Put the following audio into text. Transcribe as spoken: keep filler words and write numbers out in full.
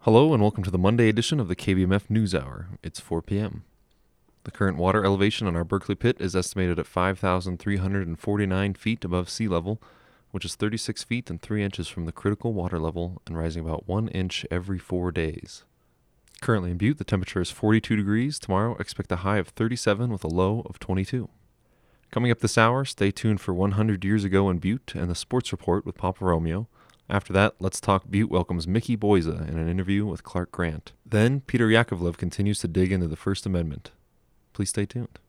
Hello and welcome to the Monday edition of the K B M F News Hour. It's four p.m. The current water elevation on our Berkeley pit is estimated at five thousand three hundred forty-nine feet above sea level, which is thirty-six feet and three inches from the critical water level and rising about one inch every four days. Currently in Butte, the temperature is forty-two degrees. Tomorrow, expect a high of thirty-seven with a low of twenty-two. Coming up this hour, stay tuned for one hundred Years Ago in Butte and the Sports Report with Papa Romeo. After that, Let's Talk Butte welcomes Mickey Boyza in an interview with Clark Grant. Then, Peter Yakovlev continues to dig into the First Amendment. Please stay tuned.